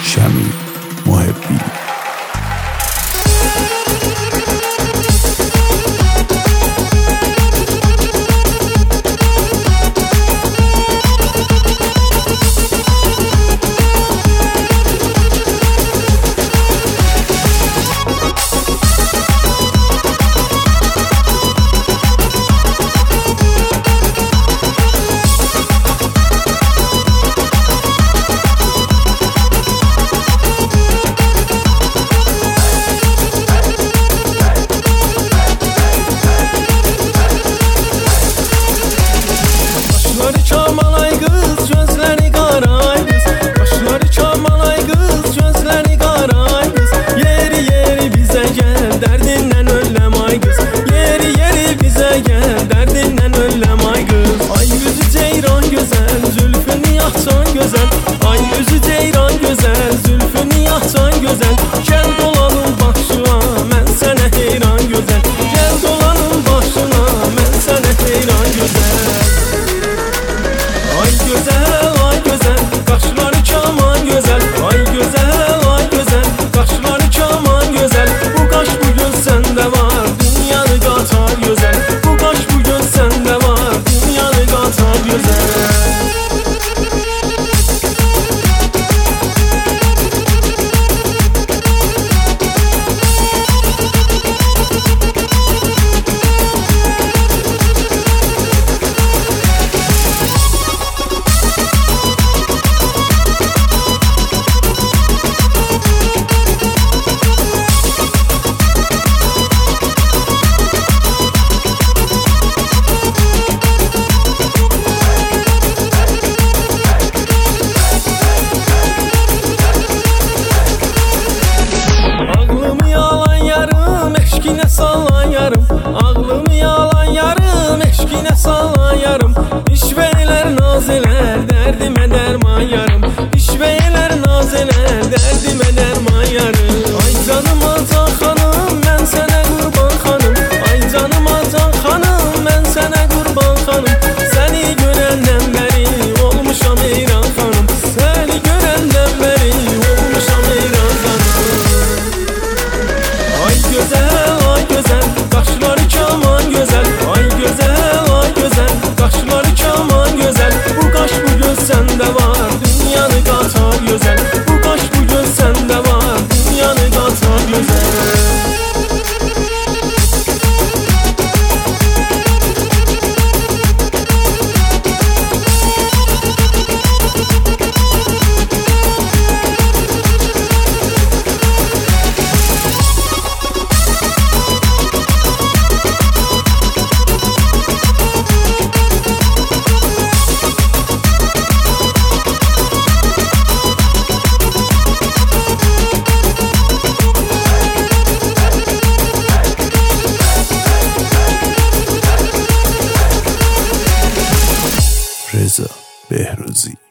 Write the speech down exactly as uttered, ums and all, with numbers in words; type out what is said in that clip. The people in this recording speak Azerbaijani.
شمی محبی. Ay yüzü ceyran güzel, zülfü niyahcan güzel. Gel dolanın başına, mən sənə heyran güzel. Gel dolanın başına, mən sənə heyran güzel. Ay güzel, ay güzel, qaşları kaman güzel. Ay güzel, ay güzel, qaşları kaman güzel. Bu qaş bugün səndə var, dünyanı qatar güzel. Bu qaş bugün səndə var, dünyanı qatar güzel. Ağlımı yalan yarım, eşkine sallan yarım. İşveyler nazeler, derdime derman yarım. İşveyler nazeler, derdime derman yarım. Ay canım acan xanım, mən sənə qurban xanım. Ay canım acan xanım, mən sənə qurban xanım. Səni görəndən bəri olmuşam heyran xanım. Səni görəndən bəri olmuşam heyran xanım. Ay gözəl, ay gözəl, qaşları kaman güzel. Ay güzel, ay güzel, qaşları kaman güzel. Bu qaş bugün səndə var, dünyanı qatar güzel. Bu qaş bugün səndə var, dünyanı qatar güzel. رضا بهروزی.